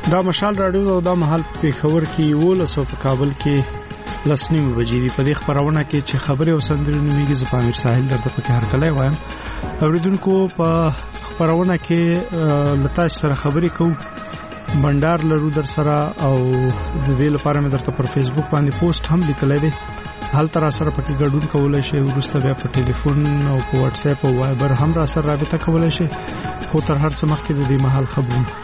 دا مشال راډیو دا مهال پېښور کې 11 په کابل کې لسنیم بجې دي. په دې خبرونه کې چې خبرې او سندرې نومېږي زپامیر ساحل درته پکې هرکلی وایم. اوریدونکو په خبرونه کې لتا سره خبرې کوو بندر لرو در سره او د دې لپاره مې درته پر فیسبوک باندې پوسټ هم لیکلی دی. حال تر سره پکې ګډون کولای شي ورسته بیا په ټلیفون او په واتس اپ او وایبر هم را سره رابطه کولای شي. خو تر هر څه مخکې د دې محل خبرونه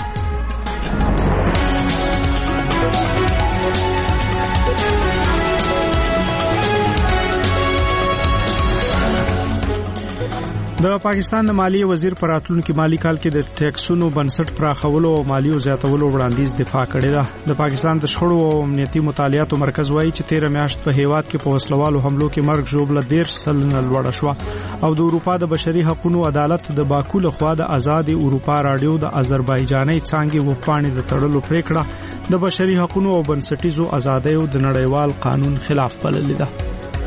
د پاکستان د مالیې وزیر پر راتلونکي مالی کال کې د ټیکسونو بنسټ پراخولو او مالیو زیاتولو وړاندیز دفاع کړی دی. د پاکستان د شخړو او امنیتي مطالعاتو مرکز وایي چې 13 میاشت په هیواد کې په وسلوالو حملو کې مرګ ژوبله 10 سلنه لوړه شو او د اروپا د بشري حقوقو عدالت د باکو له خوا د آزاد اروپا رادیو د آذربایجاني څانګې وپاڼې د تړلو پریکړه د بشري حقوقو او بنسټیزو ازادیو د نړیوال قانون خلاف بللې ده.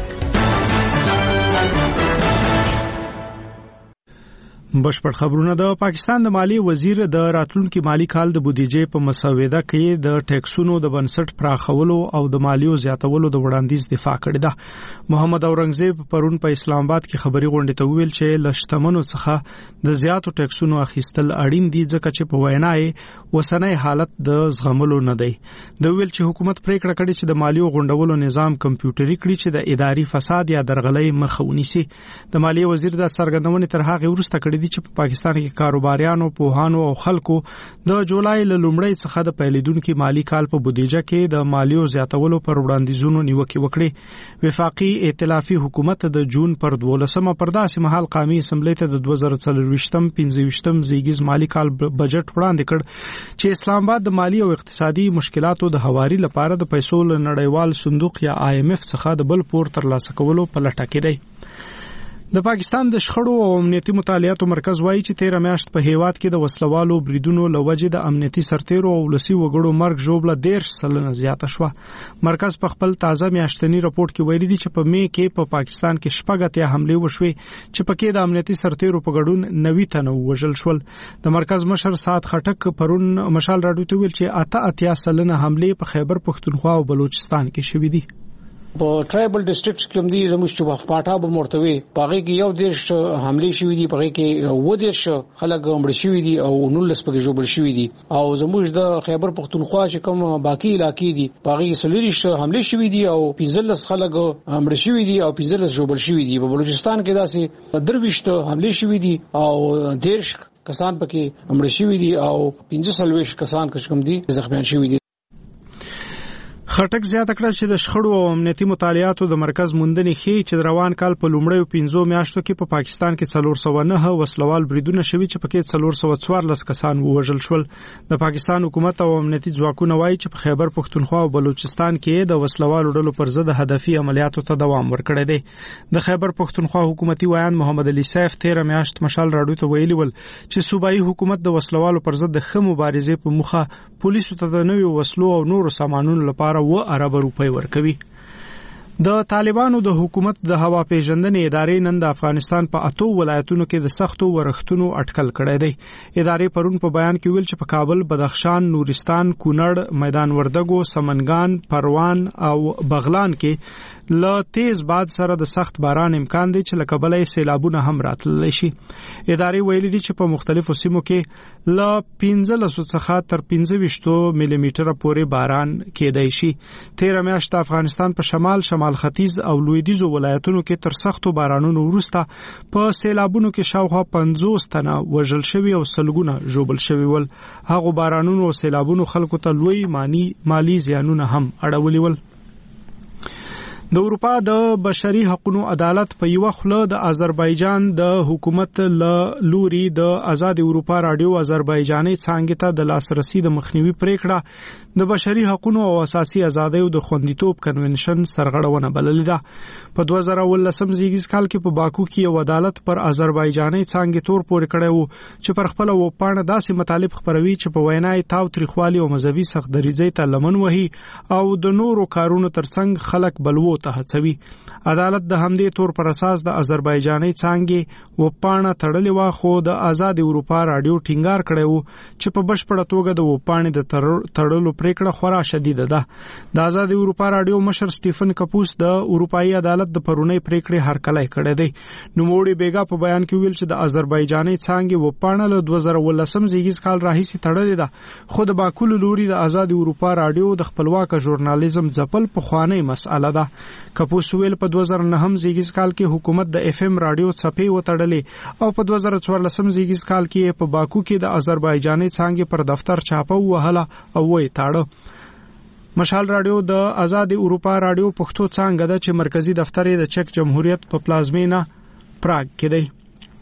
بشپړ خبرونه. د پاکستان د مالی وزیر د راتلونکي مالی کال د بودیجې په مسوده کې د ټیکسونو د بنسټ پراخولو او د مالیو زیاتولو د وړاندیز دفاع کړی دی. محمد اورنګزیب پرون په اسلام آباد کې خبري غونډه ته ویل چې لشتمنو څخه د زیاتو ټیکسونو اخیستل اړین دي ځکه چې په وینا یې وسنۍ حالت د زغملو نه دی. د ویل چې حکومت پریکړه کړې چې د مالیو غونډولو نظام کمپیوټري کړي چې د اداري فساد یا درغلۍ مخه ونیسي. د مالی وزیر د څرګندونې تر هغه وروسته کړې چې په پاکستان کې کاروباریانو پوهانو او خلکو د جولای له لومړۍ څخه د پیلېدونکو مالی کال په بودیجه کې د مالیو زیاتولو پر وړاندیزونو نیوکه وکړي. وفاقي ائتلافي حکومت د جون پر 12مه پر داسې مهال قومي اسمبلی ته د 2024-25 زیږیز مالی کال بجټ وړاندې کړ چې اسلام آباد د مالی او اقتصادي مشکلاتو د هواري لپاره د پیسو له نړیوال صندوق یا IMF څخه د بل پور ترلاسه کولو په لټه کې دی. د پاکستان د شخړو او امنیتي مطالعاتو مرکز وایي چې 13 میاشت په هیواد کې د وسلوالو بریدونو لوجې د امنیتي سرتیرو او ولسی وګړو مرګ ژوبله 10 سلنه زیاته شو. مرکز په خپل تازه میاشتنی راپورټ کې ویلي دی چې په می کې په پاکستان کې شپږ حمله وشوي چې پکې د امنیتي سرتیرو په ګډون 90 تنه وژل شول. د مرکز مشر سعد خټک پرون مشال راډیو ته ویل چې 88 سلنه حمله په خیبر پښتونخوا او بلوچستان کې شوې دي. په ټرایبل ډیسټریکټ کې هم دي زموږ چې پاټا به مرتوي پاره کې یو دیش حمله شوې دي پاره کې و دیش خلک مړ شوي دي او 19 پکې جوړ شوي دي او زموږ د خیبر پښتونخوا چې کوم باقي علاقې دي پاره کې سلریش حمله شوي دي او 15 خلک مړ شوي دي او 15 جوړ شوي دي. په بلوچستان کې داسې درويشت حمله شوي دي او دیش کسان پکې مړ شوي دي او 15 کسان کم دي زخمیان شوي دي. خټک زیاته کړه چې د شخړو او امنیتي مطالعاتو د مرکز موندنې ښیي چې روان کال په لومړیو 15 میاشتو کې په پاکستان کې 409 وسلوال بریدونه شوي چې پکې 414 کسان ووژل شول. د پاکستان حکومت او امنیتي ځواکونه وایي چې په خیبر پښتونخوا او بلوچستان کې د وسلوالو ډلو پر ضد هدفي عملیاتو ته دوام ورکړی دی. د خیبر پښتونخوا حکومتي وایان محمد علي سیف 13 میاشت مشال راډیو ته ویلي ول چې صوبایي حکومت د وسلوالو پر ضد د مبارزې په مخه پولیسو ته د نویو وسلو او نورو سامانونو لپاره ارب روپۍ ورکوي. د طالبانو د حکومت د هوا پیژندنې ادارې نن د افغانستان په 8 ولایتونو کې د سختو ورښتونو اټکل کړی دی. ادارې پرون په بیان کې ویل چې په کابل، بدخشان، نورستان، کونړ، میدان وردګو، سمنګان، پروان او بغلان کې له تیز باد سره د سخت باران امکان دی چې لکه بلې سیلابونه هم راتللی شي. ادارې ویلي دي چې په مختلفو سیمو کې له 15 څخه تر 25 ملي میټر پورې باران کېدای شي. 13 میاشت افغانستان په شمال ختیځ او لویدیځو ولایتونو کې تر سختو بارانونو وروسته په سیلابونو کې شاوخوا 50 تنه وژل شوي او سلګونه ژوبل شوي ول. هغه بارانونو او سیلابونو خلکو ته لوی مالی زیانونه هم اړولي ول. د اروپا د بشري حقوقو عدالت په یو خله د آذربایجان د حکومت لوري د آزاد اروپا رادیو آذربایجاني څنګه ته د لاسرسي د مخنیوي پریکړه د بشري حقوقو او اساسي ازادیو د خوندیتوب کنونشن سرغړونه بللې ده. په 2019 زیږیز کال کې په باکو کې یو عدالت پر آذربایجاني څنګه تور پورې کړی وو چې پر خپل وپاڼه داسې مطالب خبروي چې په وینای تاو تاریخوالي او مذهبي سختدریزۍ ته لمن وهي او د نورو کارونو ترڅنګ خلک بلوو ته هڅوي. عدالت د همدې تور پر اساس د آذربایجاني څنګه وپاڼه تړلې و، خو د آزاد اروپا رادیو ټینګار کړی وو چې په بشپړه توګه د وپاڼې د تړلو پریکړه خورا شدیده ده. د آزاد اروپا رادیو مشر سټیفن کپوس د اروپאי عدالت د پرونی پریکړې هرکلی کړی دی. نوموړي بیګا په بیان کې ویل چې د آذربایجاني څنګه وپاڼه له 2019 زیږیز کال راهیسې تړلې ده، خو د باکو لوري د آزاد اروپا رادیو د خپلواک ژورنالیزم ځپل په خوانی مسأله ده. کپوس ویل په 2009 زیږیز کال کې حکومت د اف ام رادیو څپې وتړلې او په 2014 زیږیز کال کې په باکو کې د آذربایجاني څنګه پر دفتر چاپه وهله او وې تاړه. مشال رادیو د آزاد اروپا رادیو پښتو څنګه ده چې مرکزی دفتر یې د چک جمهوریت په پلازمینا پراګ کې دی.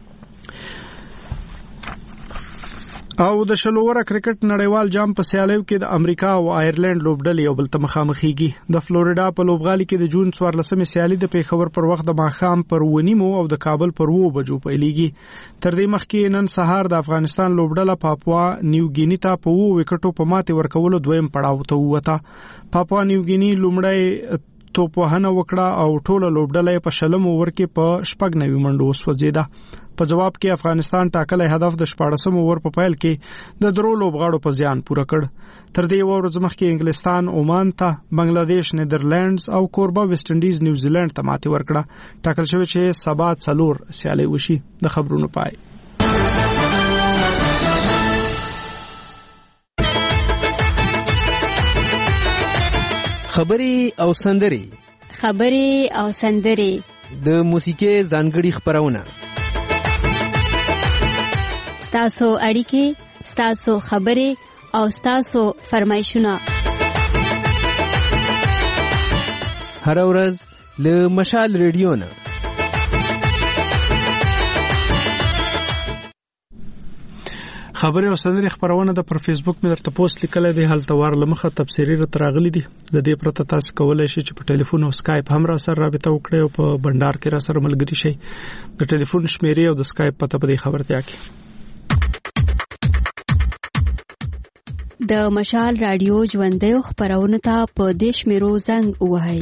او د شلووره کرکټ نړیوال جام په سیالیو کې د امریکا او آیرلند لوبډلې یو بل ته مخامخېږي. د فلوریډا په لوبغالي کې د جون 14 سیالي د پیښور پر وخت د ماښام پر 9 او د کابل پر 2 بجو پیلېږي. تر دې مخکې نن سهار د افغانستان لوبډله پاپوا نیوګینی ته په 2 وکټو په ماتې ورکولو دویم پړاو ته ووته. پاپوا نیوګینی لومړی توپ وهنه وکړه او ټوله لوبډله په شلم اوور کې په 9 منډو وسوځیده. په جواب کې افغانستان ټاکلې هدف د 14 اوور په پیل کې د درو لوبغاړو په زیان پوره کړ. تر دې ورځ مخکې انګلستان عمان ته، بنگلاديش نیدرلندز او کوربه ویسټ انډیز نیوزیلند ته ماتې ورکړه. ټاکل شوی چې سبا 4 سیالي وشي. د خبرونو پای. خبري او سندري د موسیقي ځانګړي خبرونه، ستاسو اړیکې، ستاسو خبرې او ستاسو فرمایشونه هر ورځ له مشال ریډیو نه. خبري او سندري خبرونه د پر فیسبوک مې درته پوسټ لیکل دي، هلته ور لمخه تفسیری راغلي دي. لدې پرته تاسو کولای شئ چې په ټلیفون او اسکایپ هم را سره رابطه وکړئ او په بندر کې را سره ملګری شئ. د ټلیفون شمیرې او د اسکایپ پته په دې خبرتیا کې. د مشال رادیو ژوندۍ خبرونه ته په دیش میرو زنګ وهاي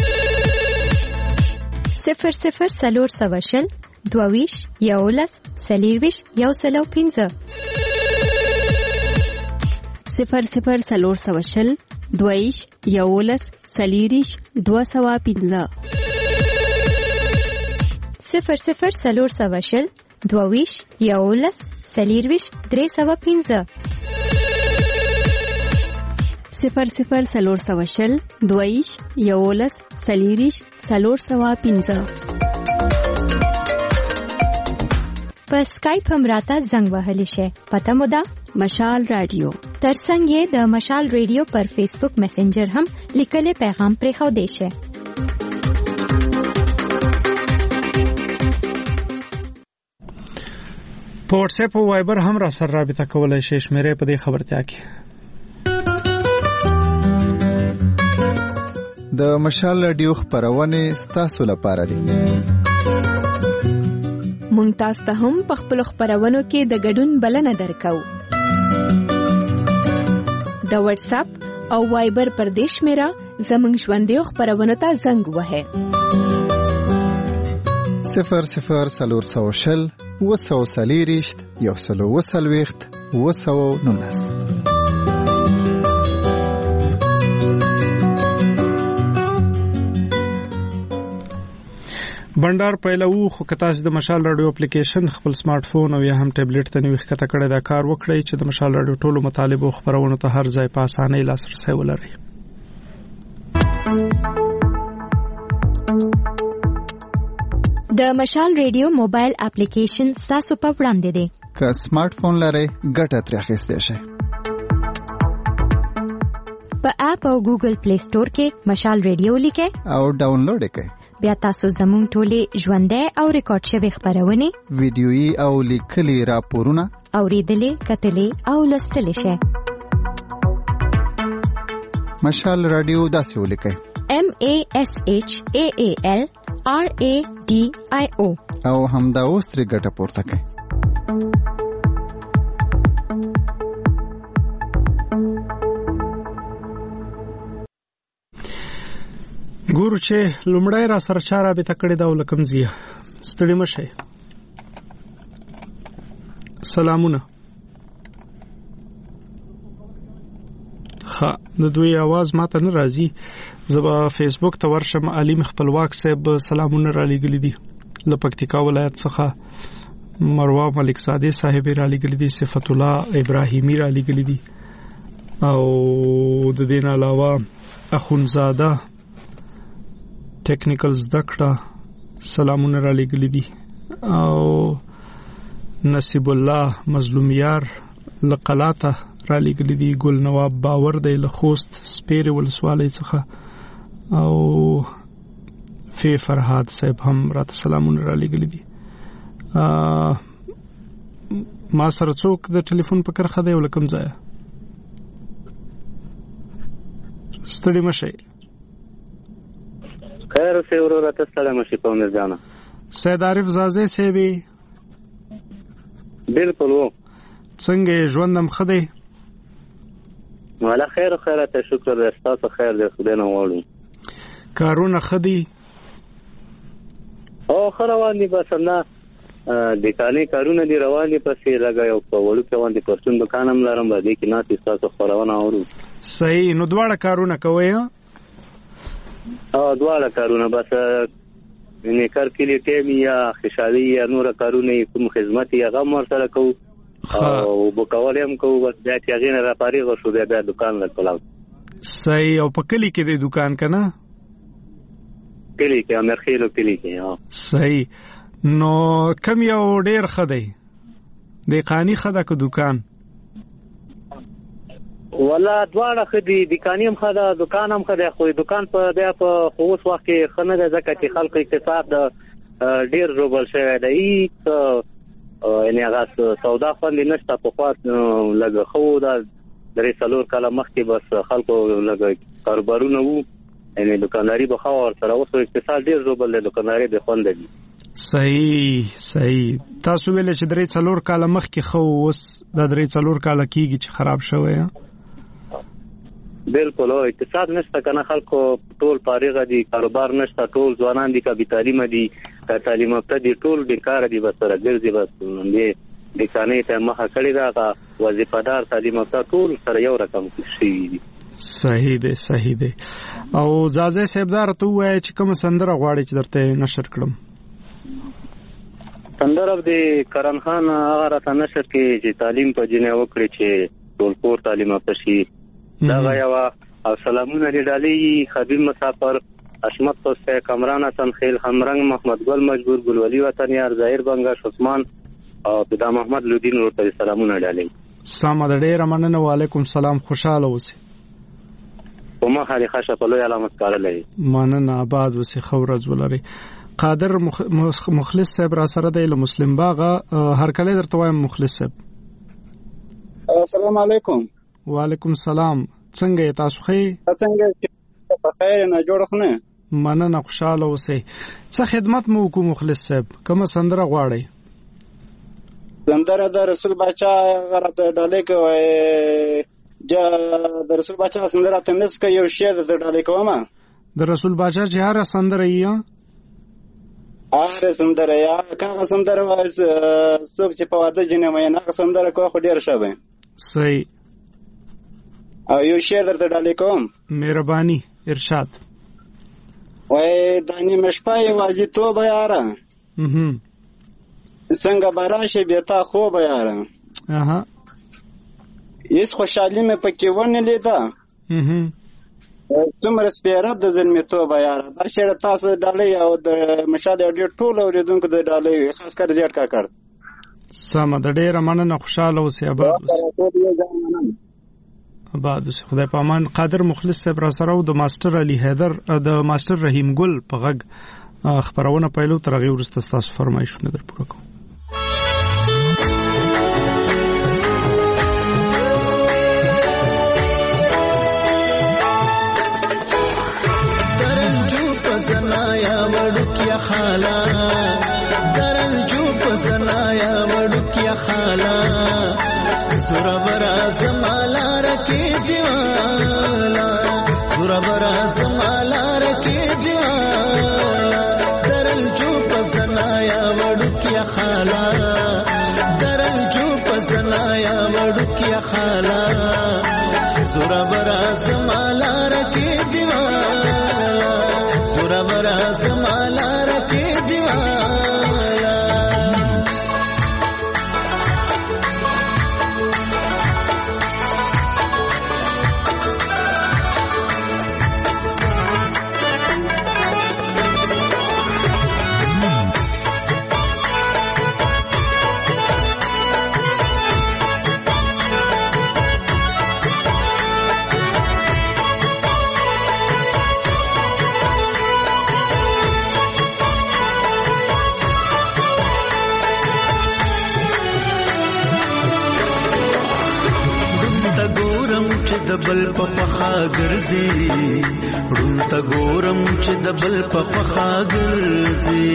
00 22 یولس سلیرویش یو سلو 15 00 22 یولس سلیریش 215 00 22 یولس سلیرویش 315 00 22 یولس سلیریش 315. په اسکایپ هم راته زنګ وهلی شي. پته مو ده مشال رادیو. ترڅنګ یې د مشال رادیو پر فیسبوک میسنجر هم لیکلي پیغام پرې خو دی شي. په واتس اپ او وایبر هم را سره رابطه کولای شئ. شمیرې په دې خبرتیا کې. د مشال رادیو خبرونه ستاسو لپاره دي. مونږ تاسو ته هم په خپل خبرونو کې د ګډون بلنه درکو. د واتس اپ او وایبر پر دیش میرا زمونږ ژوندۍ خبرونو ته زنګ وهه 00 وسوسلیریشت یو سلو وسلويخت وسو نونس. بندر پیلو خو کتاس د مشال رادیو اپلیکیشن خپل سمارټ فون او یا هم ټابلیټ ته نوښت کړه دا کار وکړئ چې د مشال رادیو ټولو مطالب او خبرونه ته هر ځای په اسانۍ لاسرسي ولرئ. د مشال رادیو موبایل اپلیکیشن تاسو په وړاندې دی. که سمارټ فون لرئ ګټه ترې اخیستئ شئ. په اپ او ګوګل پلی سٹور کې مشال رادیو لیکئ او ډاونلوډ کړئ. بیا تاسو زموږ ټولې ژوندۍ او ریکارډ شوی خبرونه، ویډیويي او لیکلي راپورونه اوریدلې، کتلې او لوستلې شئ. مشال رادیو داسې ولیکئ MASHAALRADIO او همدا اوس ترې ګټه پورته کړئ. ګورو چې لومړی را سره چا رابطه کړې ده او له کوم ځایه. ستړي مه شئ. سلامونه. ښه د دوی आवाज ماته نه راځي. زه به فیسبوک ته ورشم. علیم خپلواک صاحب سلامونه را لېږلي دي له پکتیکا ولایت څخه. مروه ملک زاده صاحب را لېږلي دي. صفت الله ابراهیمی را لېږلي دي او د دې نه علاوه اخونزاده ټیکنیکل زده کړه سلامونه را لېږلي دي او نصیب الله مظلومیار لقلاته را لېږلي دي. ګل نواب باور دی له خوست سپیرې ولسوالۍ څخه او فی فرهاد صاحب هم راته سلامونه را لېږلي دي. ما سره څوک د ټلیفون په کرخه دی ولکم ځای. ستړي مشي. خیر اوسې ورور ته ستړي مشي په مرزانه. سید عارف زازه سیبي بالکل وو. څنګه ژوندم خدای؟ والا خیر ته شکر دې تاسو خیر دې خدای نه وړو. کارونه خدي او خروان دي بس نه د کالي کارونه دي روان دي پسې راغیو په وړو کې باندې پرچون دکانم لرم باندې کې ناتي تاسو خروان اورو. صحیح. نو دواړه کارونه کوي؟ دواړه کارونه بس نه کار کلی ټیم یا خوشالي یا نور کارونه کوم خدمت یا غم ورسره کوو او بوکاولم کوو بس بیا چې غینه را پاریغ شو بیا دکان لکلاو. صحیح. او په کلی کې د دکان کنه؟ کلی کې امرخیلو کلی کې. صحیح. نو کم یو ډیر خدای د قانی خدا کو دکان؟ ولا دواړه خدي دکانیم خدا دکان هم خدا خو دکان په بیا په خووس وخت کې خنه د زکه چې خلک اقتصاد ډیر روبل شوی دی. یعنی هغه سودا خوندې نشته په خاط لګ خو دا درې څلور کاله مخکې بس خلکو لګ کاروبارونه وو یعنی دکانداري به خو سره اوس اقتصاد ډیر روبل دی دکانداري به خوند دی. صحیح. تاسو ویل چې درې څلور کاله مخکې خو اوس دا درې څلور کاله کېږي چې خراب شوی. بالکل اقتصاد نشته کنه خلکو ټول فارغ دي کاروبار نشته ټول ځوانان دي کبي تعلیم دي تعلیم یافته دي ټول بیکار دي بس سره ګرځي بس دې دکانې ته مخه کړی دا وظیفه‌دار تعلیم یافته ټول سره یو رقم شي. صحیح دی. او زازه صاحبدار ته وای چې کوم سندره غواړي چې درته نشر کړم؟ سندره د کرن خان هغه راته نشر کې چې تعلیم په جنې وکړي چې ټول پور تعلیم یافته شي. دا غیوا او سلامونه دی ډالۍ خبيب مسافر اشمت توسه کامران حسن خیل همرنګ محمد ګل مجبور ګلولي وطن یار ظاهر بنگاش عثمان او پیدا محمد لودین ورته سلامونه ډالۍ. سلام ډېر مننه. وعلیکم سلام. خوشاله اوسئ. کومه خالي خاصه په لوی علامت کارلې مننه. آباد اوسئ. خورز ولري. قادر مخلص صاحب را سره دی له مسلم باغه هر کله درته وایم مخلص صاحب. السلام علیکم. وعلیکم السلام. څنګه تاسو خې؟ څنګه په خیر نه جوړ خونه؟ مننه. خوشاله اوسئ. څه خدمت مو کوم مخلص صاحب؟ کومه سندره غواړئ؟ سندره د رسول بچا غرته ډالې کوي د رسول بچا سندره ته نس کوي یو شی د ډالې کومه د رسول بچا چې هر سندره یې سندره یا کاغه سندره واس څوک چې په واده جنې مې نه سندره کوي خو ډیر شوی. صحیح. او یو شی درته ډالې کوم. مهرباني ارشاد. وای دانی مشپای واجی تو بیاره څنګه باراشه بیتا خو بیاره هیڅ خوشحالي مې پکې ونه لیده څومره سپیره د ظلمتو بیاره دا شعر تاسو ډالۍ او د مشاهده ډېر ټول اوریدونکو د ډالۍ خاص کر زیات کار سم د ډېر مننه. خوشاله اوسئ. آباد اوسئ. خدای په امان. قادر مخلص صاحب را سره او د ماستر علي حیدر د ماستر رحیم ګل په غږ خبرونه پیلو تر هغه وروسته تاسو فرمایشونه در پوره کوم. پزنایا وړوکیا خالا درنجو پزنایا وړوکیا خالا زورا برا زمالا رکی دیوالا زورا برا زمالا رکی دیوالا درنجو پزنایا وړوکیا خالا درنجو پزنایا وړوکیا خالا زورا برا زمالا رکی دیوالا زورا برا زمالا رکی دیوالا دبل په پخا ګرځي ړون ته ګورم چې دبل په پخا ګرځي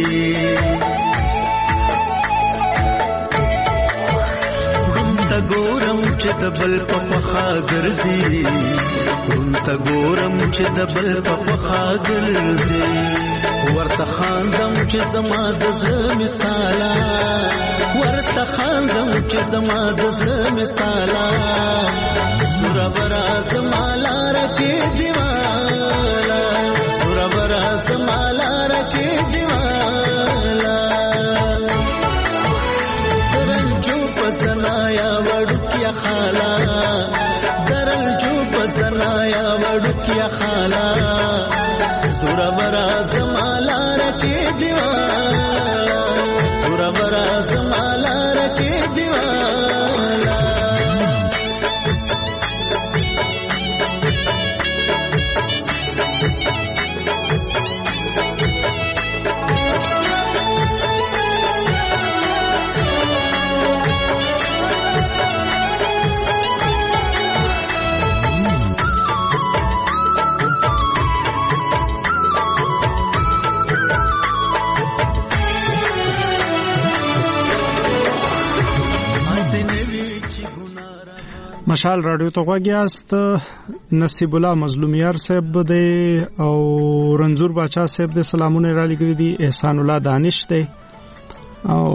ړون ته ګورم چې دبل په پخا ګرځي ړون ته ګورم چې دبل په پخا ګرځي ورته خاندم چې زما د زړه مثالا ورته خاندم چې زما د زړه مثالا زورا برا زمالا رکی دیوالا زورا برا زمالا رکی دیوالا درنجو پزنایا وړوکیا خالا درنجو پزنایا وړوکیا خالا زورا برا زمالا رکی دیوالا زورا برا زمالا رکی دیوالا مشال رادیو ته غوږیاست. نصیب الله مظلومیار صاحب دی او رنزور باچا صاحب دی سلامونه را لګري دي. احسان الله دانش دی او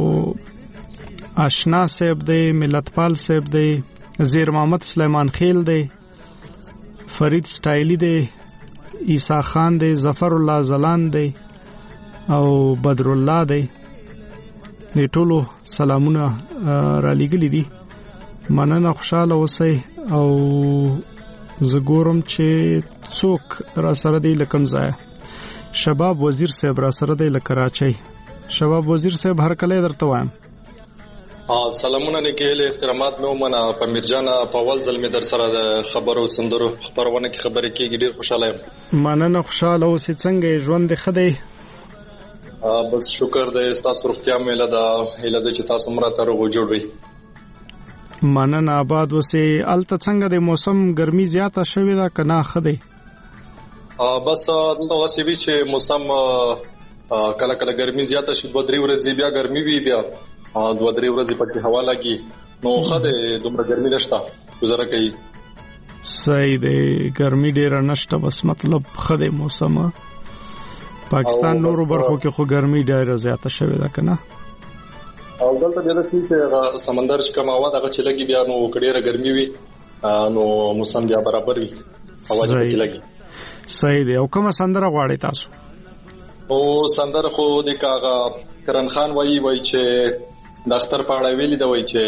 آشنا صاحب دی. ملتپال صاحب دی. زیر محمد سلیمان خیل دی. فرید سټایلی دی. عیسی خان دی. ظفر الله زلان دی او بدر الله دی. د ټولو سلامونه را لګري دي. مننه خوشاله اوسئ او زه ګورم چې څوک را سره دی لکم ځای. شباب وزیر صاحب را سره دی لکراچۍ. شباب وزیر صاحب هر کله درته وایم. سلامونه نیکهل احترامات مې ومنه. پمیر جان په اول ځل مې در سره د خبرو سندرو خبرونه کې خبرې کېږي. ډېر خوشاله یم. مننه خوشاله اوسئ. څنګه ژوند دې ښه دی؟ بس شکر دی. ستاسو روغتیا مې هیله ده چې تاسو مراته روغ جوړ وئ. مننه آباد اوسئ. الته څنګه د موسم ګرمي زیاته شوې ده که نه ښه دی؟ بس دلته غسې وي چې موسم کله کله ګرمي زیاته شي. 2-3 ورځې بیا ګرمي وي بیا 2-3 ورځې پکې هوا لګي نو ښه دی. دومره ګرمي نشته گزاره کوي. صحیح دی. ګرمي ډېره نشته بس مطلب ښه دی موسم. پاکستان نورو برخو کې خو ګرمي ډېره زیاته شوې ده که نه؟ او دلته بیا د چې سمندر چې کوم هوا دغه چې لګي بیا نو ډېره ګرمي وي نو موسم بیا برابر وي هوا چې لګي. صحیح دی. او کومه سندره غواړئ تاسو؟ او سندره خو د کاغه کرن خان وایي چې د اختر په اړه ویلي دا وایي چې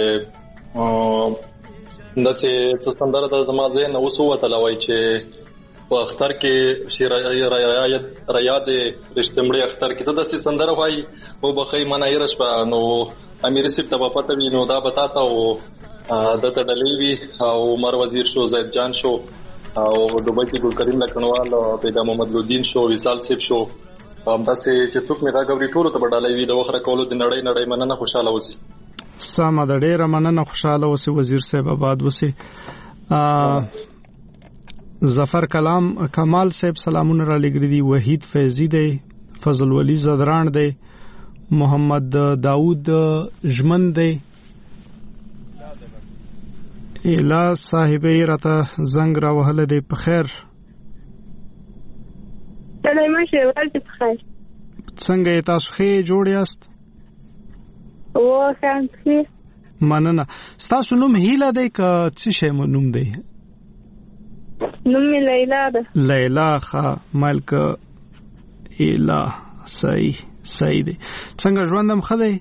داسې څه سندره د زما ذهن اوس ووتله وایي چې په اختر کې ریاد رښتمړي اختر کې څه داسې سندره وایي او بخې منه یې راشپه نو امیر سیب ته پته وي نو دا بتاته او دته ډلې وي او عمر وزیر شو زید جان شو او دوبۍ کې ګل کریم لکنوال او پیدا محمد لودین شو وصال سیب شو بس چې څوک مې راغوري ټولو ته ډلې وي د وخره کولو د نړۍ مننه خوشاله اوسئ. سمه ده. ډېره مننه خوشاله اوسئ وزیر صاحب. آباد اوسئ. ظفر کمال صاحب سلامونه را لګړي دي. وحید فیضی دی، فضل ولی زدران دی، محمد داوود ژمن دی. الا صاحبې راته زنګ را وهله دی. په خیر سلام شه ورته په خیر. څنګه تاسو ښه جوړ یاست؟ او څنګه مننه. تاسو نوم هیله دی که څه شی نوم دی؟ نوم لیلا ده. لیلا ښه مالک الا صحیح دی. څنګه ژوندم ښه دی؟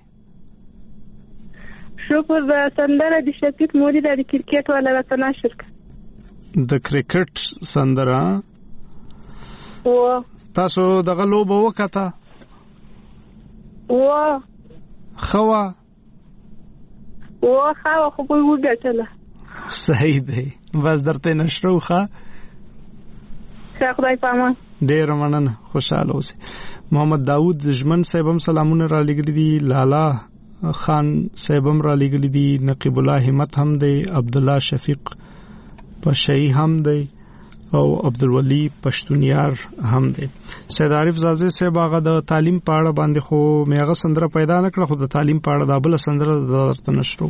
شکر. د سندره د شفیق مودي د کرکټ ولا راته نشر د کرکټ سندره او تاسو دغه لوبه وکړه او خوا خو په وګټله. صحیح دی. بس درته نشرو ښه خدای پامان. ډیر مننه، خوشاله اوسئ. محمد داوود ژمن صاحب هم سلامونه را لګړي دي. لالا خان صاحب هم را لګړي دي. نقیب الله همت هم دی. عبد الله شفیق پشئی هم دی او عبدالولی پښتونیار هم دی. سید عارف زازه صاحب هغه د تعلیم په اړه باندې خو میغه سندره پیدا نکړه، خو د تعلیم په اړه د بل سندره درته نشرو.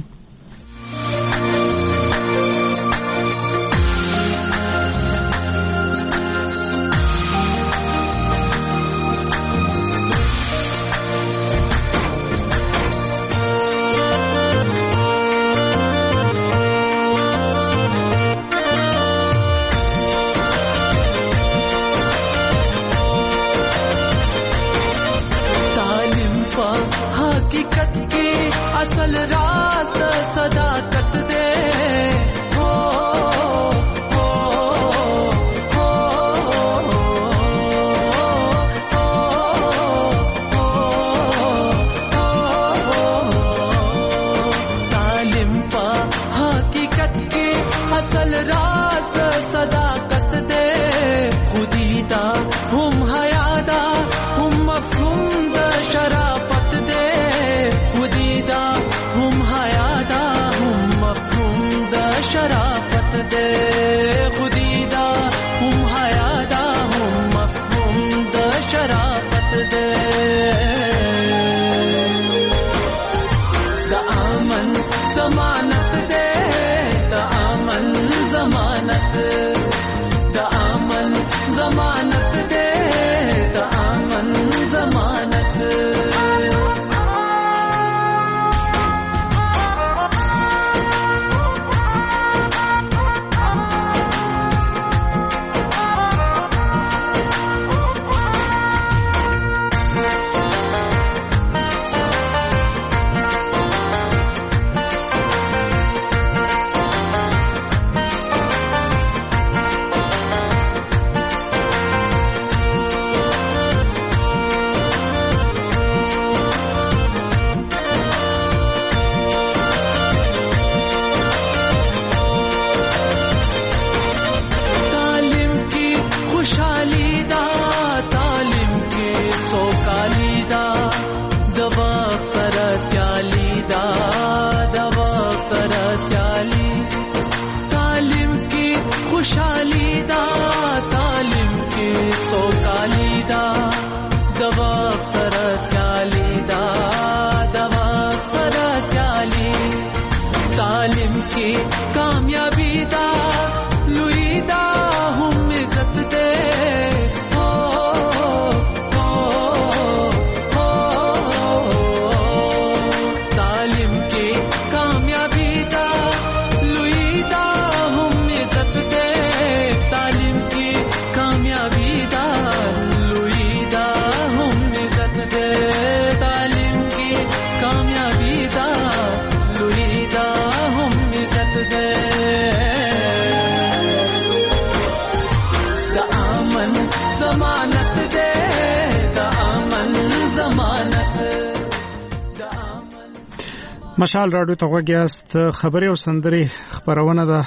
مشال راډیو ته وګیاست. خبري او سندري خبرونه ده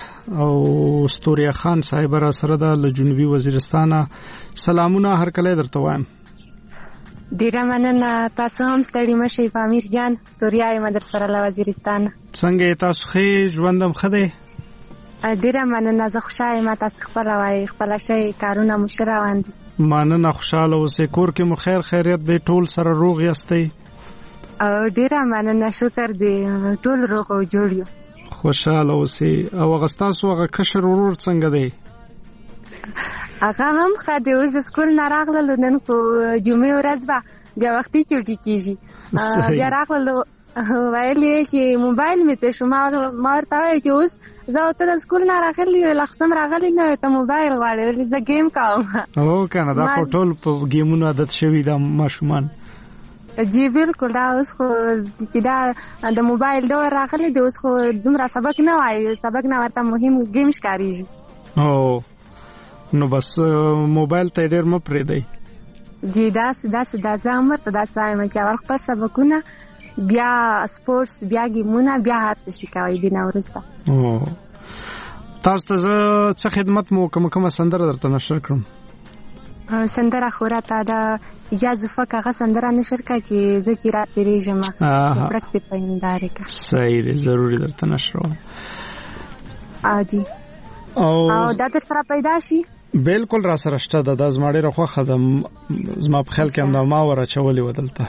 او استوریا خان صاحب را سره ده له جنوبي وزیرستان. سلامونه هر کله درته وایم. ډیره مننه. تاسو هم ستړي مشي پامیر جان. استوریا مدر سره له وزیرستان. څنګه تاسو ښه ژوندم خده؟ ډیره مننه. زه خوشاله یم تاسو خپل وایي خپل شي کارونه مو ښه روان دي. مننه. خوشاله اوسئ. کور کې مو خیر خیریت دی؟ ټول سره روغ یاستئ؟ ډیره مننه. شکر دی ټول روغ او جوړ یو. خوشاله اوسئ. او هغه ستاسو هغه کشر ورور څنګه دی؟ هغه هم ښه دی. اوس د سکول نه راغلل. نن خو جمعې ورځ به بیا وختي چوټي کېږي. بیا راغلل ویلې چې موبایل مې ته شو. ما ورته وایي چې اوس زه ته د سکول نه راغلی لخصم راغلی نه ته موبایل غواړې زه گیم کوم. او کنه دا خو ټول په گیمونو عادت شوي دا ماشومان. جی بالکل. دا اوس خو چې دا د موبایل دور راغلی دی اوس خو دومره سبق نه وایي. سبق نه ورته مهم گیم ښکارېږي. او نو بس موبایل ته ډېر مه پرېږدئ. جی داسې دا زه هم ورته داسې وایم چې اول خپل سبقونه بیا سپورتس بیا گیمونه بیا هر څه شي کوئ دي نه وروسته. تاسو ته زه څه خدمت مو کومه سندره درته نشر کړم؟ سندره خو راته د اجازه فک هغه سندره نشر کړه چې زه چې را تېرېږم پړک دې په هندارې کړه. صحیح دی. ضروري درته نشروم. جی. او دا در سره پیدا شي؟ بالکل را سره شته. دا زما ډېره خوښه ده. زما په خیال کې همدا ما ور اچولې وه دلته.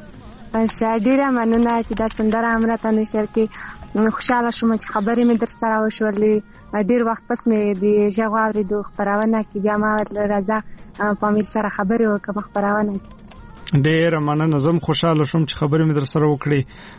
ډیره مننه چې دا سندره هم راته نشر کړې. خوشحاله شوم چې خبرې مې در سره وشولې. ډېر وخت پس مې د غږ واورېدو خپرونه کې. بیا ما راځه په امیر سره خبرې وکړم خپرونه کې. ډېره مننه. زه هم خوشحاله شوم چې خبرې مې در سره وکړې.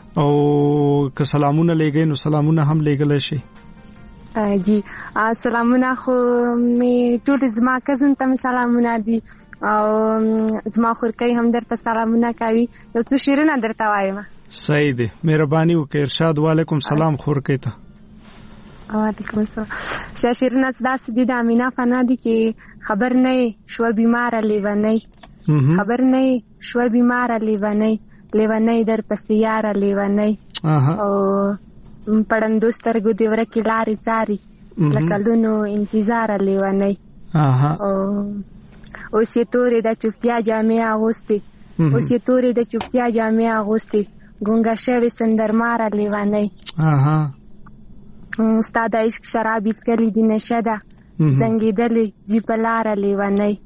او که سلامونه لیږئ نو سلامونه هم لیږلی شي. جی سلامونه خو مې ټول زما کزن ته مې سلامونه دي او زما خورکۍ هم درته سلامونه کوي. یو څو شعرونه درته وایم. صحیح دی. مهرباني وکړئ. ارشاد. وعلیکم سلام خورکۍ ته. وعلیکم السلام. شعرونه داسې دي د امینا فنا دي چې خبر نه شو بیماره لیونی. خبر نه شو بیماره لیونی. لیونی در پسې یاره لیونی. او پړندو سترګو دې ورکې لارې څاري لکه لونو انتظار لیونی. اوس یې تورې د چوپتیا جامې اغوستې. اوس یې تورې د چوپتیا جامې اغوستې. ګونګه شوې سندرماره لیونی. ستا د عشق شراب څکلې دي نشه ده زنګېدلې ځي په لاره لیونی.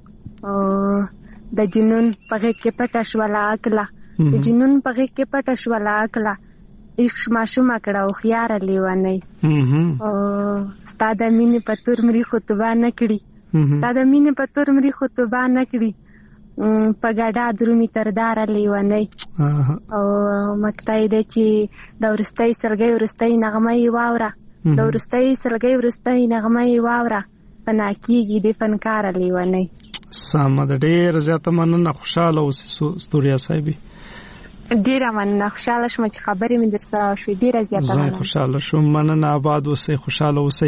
د جنون په غېږ کې پټه شوله عقله. د جنون په غېږ کې پټه شوله عقله. عشق ماشومه کړه هوښیاره لیونی. ستا د مینې په تور مري خو توبه نه کړي. ستا د مینې په تور مري خو توبه نه کړي. په ګډا درومي ترداره لیونی. او مکتای دی چې د وروستۍ سلګۍ وروستۍ نغمه یې واوره. د وروستۍ سلګۍ وروستۍ نغمه یې واوره. فنا کېږي د فنکاره لیونی. سمه ده. ډېره زیاته مننه. خوشحاله اوسئ ستوریا صاحبې. ډیره مننه. خوشحاله شوم چې خبرې مې در سره وشوې. ډیره زیاته مننه. زه خوشحاله شوم. مننه. آباد اوسئ. خوشحاله اوسئ.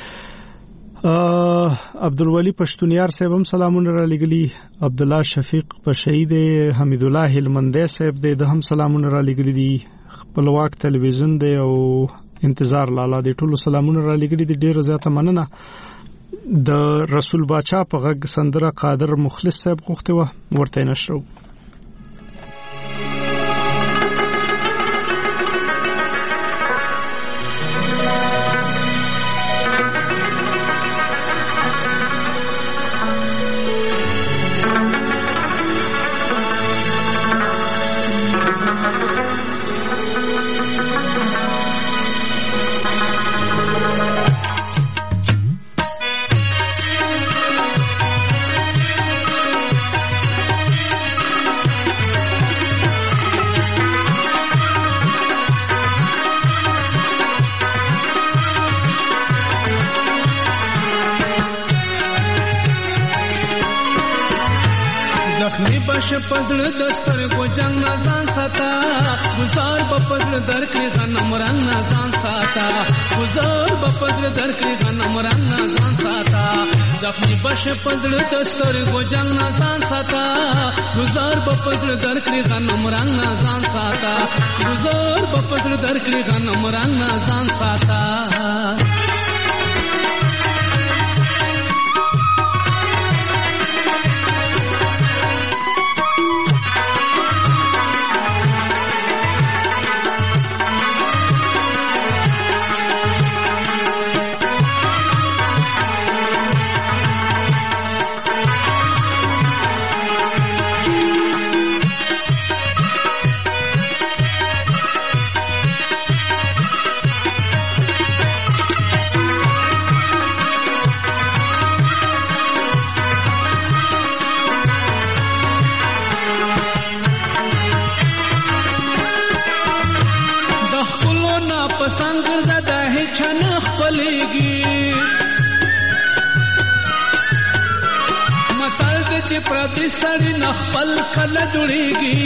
عبدالولی پښتونیار صاحب هم سلامونه را لګلی. عبدالله شفیق پشهید. حمید الله هلمندی صاحب دی د هم سلامونه را لګلی دي. خپلواک تلویزیون دی او انتظار لالا دی. ټولو سلامونه را لګلی دي. ډیره زیاته مننه. د رسول باچا په غږ سندره قادر مخلص صاحب غوښتې وه ورته نشرو. پزړ دستر کو جنگ ځان ساته گزار په پزړ درکړي غنم رنگ ځان ساته گزار په پزړ درکړي غنم رنگ ځان ساته زخمي بش پزړ دستر کو جنگ ځان ساته گزار په پزړ درکړي غنم رنگ ځان ساته گزار په پزړ درکړي غنم رنگ ځان ساته. چن خپلېږي متل د چې پردي سړي نه خپل کله جوړېږي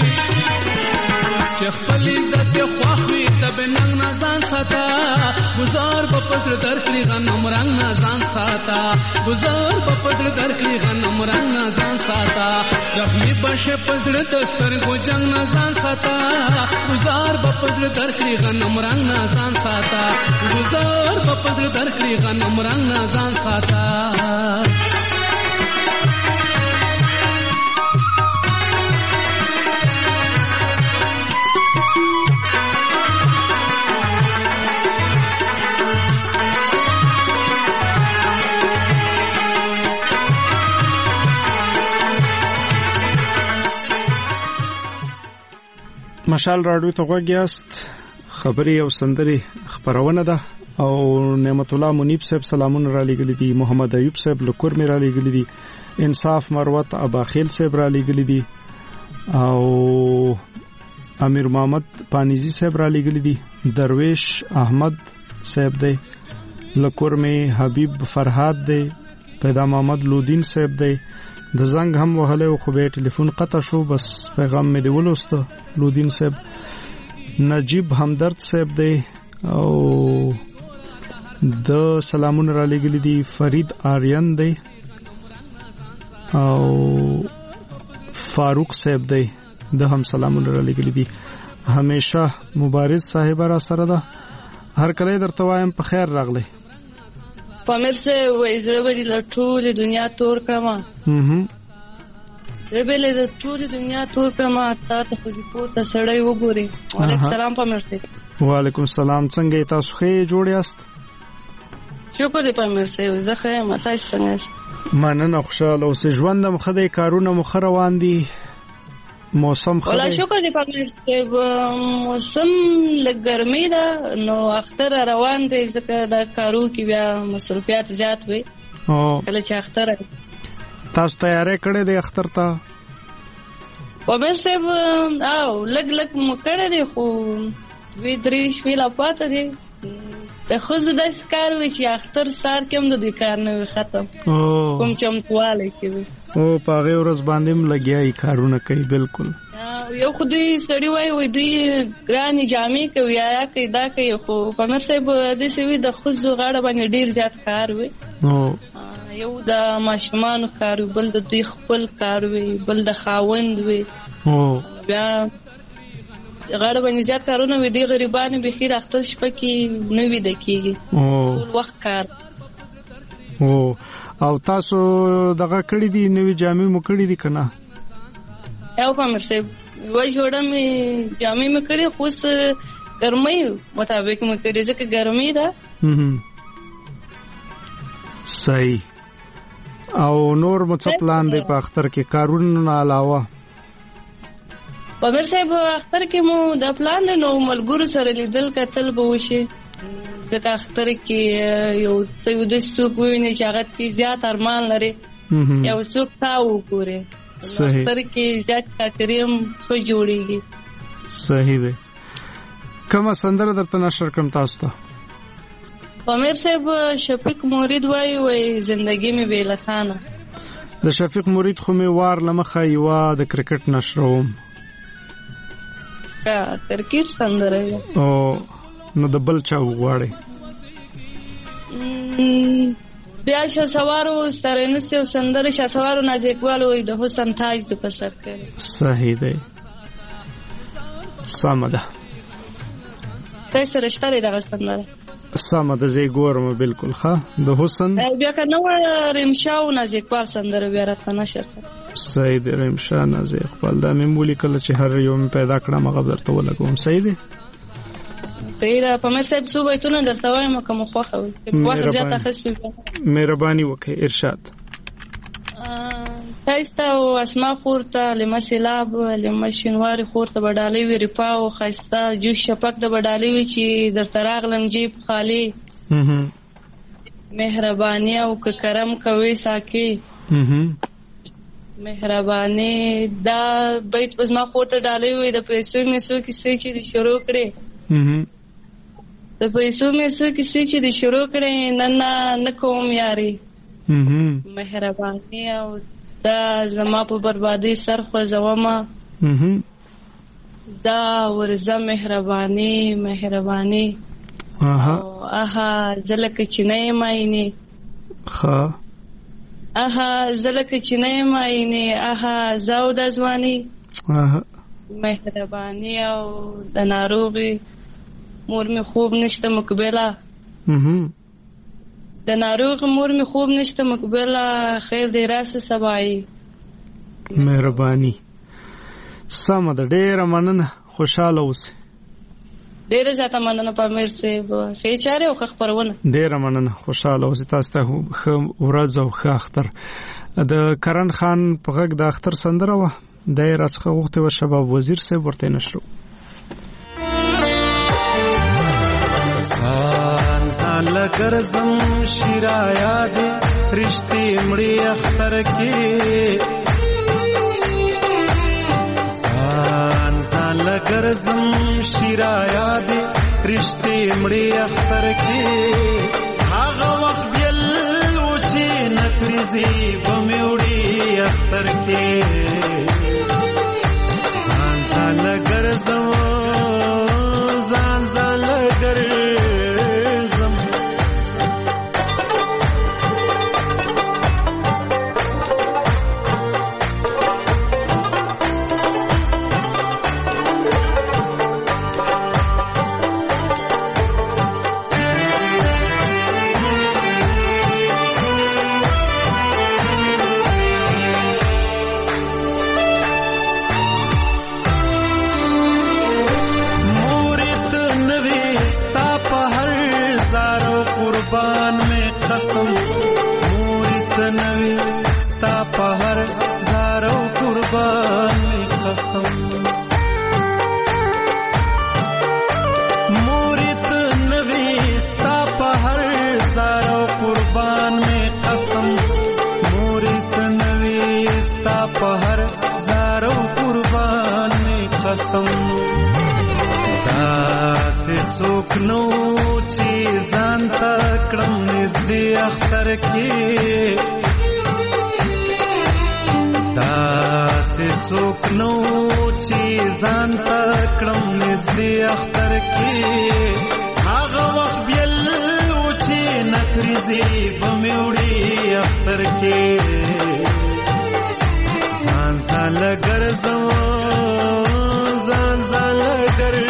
چې خپل عزت یې خوښ وي ته به ننګ نه ځان ساته ګزار به په زړه درکړي غنم رنګ نه ځان ساته ګزار به په زړه درکړي غنم رنګ نه ځان ساته زخمي به شي په زړه د سترګو جنګ نه ځان ساته ګزار به په زړه درکړي غنم رنګ نه ځان ساته ګزار به په زړه درکړي غنم رنګ نه ځان ساته مشال راډیو ته غوږ یاست. خبري او سندري خبرونه ده او نعمت الله منیب صاحب سلامونه را لګلې دي. محمد ایوب صاحب لکور مې را لګلې دي. انصاف مروت اباخیل صاحب را لګلې دي او امیر محمد پانیزی صاحب را لګلې دي. درویش احمد صاحب دی لکور مې. حبیب فرهاد دی. پیدا محمد لودین صاحب دی. د زنګ هم وهله خو به ټلیفون قطع شو بس پیغام مې دی ولوسته. لودین صاحب. نجیب همدرد صاحب دی او د سلامونه را لګلې دي. فرید آریان دی او فاروق صاحب دی د هم سلامونه را لګلې دي. همیشه مبارز صاحب را سره ده. هر کله درته وایم په خیر راغلی. پامیر سے وې زړه به د ټول دنیا تور کړم. ربل د ټول دنیا تور کړم تا ته خو دې پورته سړی وګوري. وعلیکم السلام پامیر سے. وعلیکم السلام. څنګه تاسو ښه جوړ یاست؟ شکر دې پامیر سے. زه ښه یم. تاسو څنګه یاست؟ مننه خوشاله اوسې. ژوند مخه دی کارونه مخه روان دي. موسم ښه دی. والله شکر دې پامیر سے. موسم لږ ګرمي ده نو اختر روان دی ځکه د کارو کې بیا مصروفیات زیات وي کله چې اختر. تاسو تیاری کړی دی اختر ته؟ پامیر صاحب او لږ مو کړی دی خو 2-3 شپې لا پاته دي. د ښځو داسې کار وي چې اختر سهار کې هم د دوی کار نه وي ختم. کوم چمتوالی کې وي په هغې ورځ باندې هم لګیا یي کارونه کوي. بالکل یو خو دوی سړي وایي دوی ګرانې جامې کوي یا کوي دا کوي خو پامیر صاحب داسې وي د ښځو غاړه باندې ډېر زیات کار وي. یو د ماشومانو کار وي بل د دوی خپل کار وي بل د خاوند وي بیا غاړه باندې زیات کارونه وي. دی غریبانو بخیر اختر شپه کې نه ویده کېږي ټول وخت کار. او تاسو دغه کړي دي نوې جامې مو کړي دي که نه؟ یو پامیر صاحب یوه جوړه مې جامې مې کړي خو اوس ګرمۍ مطابق مې کړي ځکه ګرمۍ ده. صحیح. او نور مو څه پلان دی په اختر کې کارونو نه علاوه؟ پامیر صاحب اختر کې مو دا پلان دی نو ملګرو سره لیدل کتل به وشي ځکه اختر کې یو څوک وویني چې هغه کې زیات ارمان لري یو څوک تا وګوري. اختر کې زیات خاطرې هم ښه جوړېږي. صحیح دی. کومه سندره درته نشر کړم تاسو ته؟ پامیر صاحب شفیق مرید وایي زندگی می بې له تا نه. د شفیق مرید خو مې وار له مخه یوه د کرکټ نشروم. کرکټ سندره نو د بل چا وغواړئ؟ بیا شهسوارو سرنوس یو سندره شهسوارو نازکوالو وایي د حسن تاج د په سر کړی. صحیح دی. سمه ده. تاسو سره شته دی دغه سندره؟ سمه ده زه ګورم. بالکل ښه د حسن بیا که نه وه ریمشا او نازکوال سندره بیا راته نشر کړه. صحیح دی. ریمشا نازکوال دا مې ولیکله چې هر یو مې پیدا کړم هغه درته ولګوم. صحیح دی. صحیح ده. پامیر صاحب څو بیتونه درته وایم که مو خوښه وي وخت زیات اخیستی وي. مهرباني وکړئ. ارشاد. ښایسته او اسما خور ته لمه سیلاب لمه شینواري خور ته به ډالۍ وي رپا او ښایسته جوش شپک ته به ډالۍ وي چې درته راغلم جیب خالي مهرباني او که کرم کوي ساکي مهرباني. دا بیت به زما خور ته ډالۍ وي د پیسو میسو کیسې چې دې شروع کړې د پیسو مې څه کیسې چې د شروع کړې نه کوم یاري مهرباني او دا زما په بربادي سر خوځومه دا ورځه مهرباني زلک چینه ماینه زلک چینه ماینه زاو د ځواني مهرباني او د ناروغي مور می خوب نشته مقبله د ناروغ مور می خوب نشته مقبله خیر دې راس سبای مهرباني سم د ډېر مننه خوشاله اوسه ډېر زیاته مننه پامیر صاحب خې چاره او خبرونه ډېر مننه خوشاله اوسه تاسو ته ورځ او ښه اختر د کرن خان په غږ د اختر سندره و د راڅخه وخت و شباب وزیر صاحب ورته نشو ځان لګرزم شیرایا دې رښتې مړی اختر کې ځان لګرزم شیرایا دې رښتې مړی اختر کې هغه وخت بیل و چې نکریزي بموړي اختر کې ځان لګرزم ځان لګرزم نو چې ځان تکړم نږدې اختر کې داسې څوک نو چې ځان تکړم نږدې اختر کې هغه وخت بیل و چې نکریزي بموړي اختر کې ځان لګرزم ځان لګرزم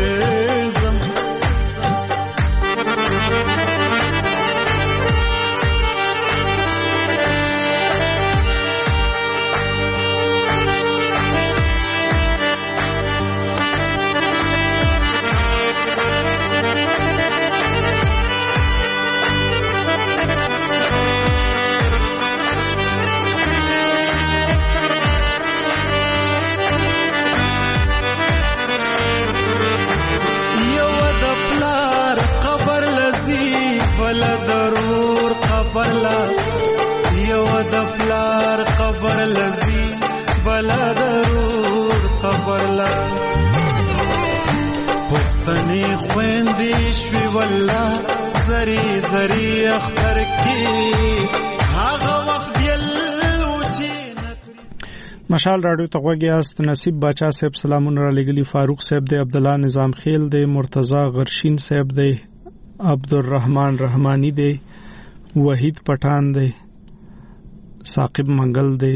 زری اختر کی هغه وخت بیل مشال رادیو ته غوږی نصیب باچا صاحب سلامونه را لګلی فاروق صاحب دی عبد الله نظام خیل دی مرتضی غرشین صاحب دی عبدالرحمن رحمانی دی وحید پټان دی ثاقب منګل دی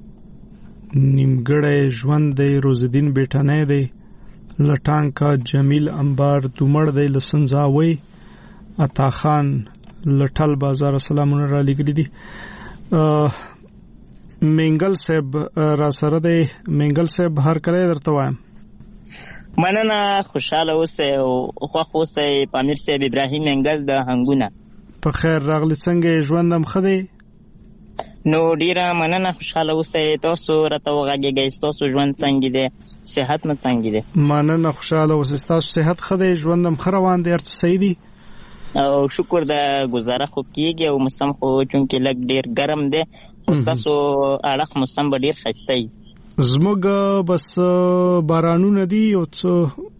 نیمګړی ژوند دی روزدین بیٹانه دی لټانکا جمیل انبار دومړ دی لسنځاوي عطا خان لټل بازار سلامونه را لګلی دي منګل صاحب را سره دی منګل صاحب هر کله درته وایم مننه خوشاله اوسه او خوښ اوسه پامیر صاحب ابراهیم منګل د هنګونه په خیر راغلی څنګه ژوندم خدي نو ډیره مننه خوشاله اوسه تاسو راته وغږیږئ تاسو ژوند څنګه دی صحت مې څنګه دی مننه خوشاله اوسه تاسو صحت خدي ژوندم خروان دی ارڅ صحیح دی او شکر د گزاره خوب کیږي او موسم خو چونکی لګ ډیر ګرم دی خو تاسو اړه موسم به ډیر خسته وي زموږ بس بارانونه دي او څه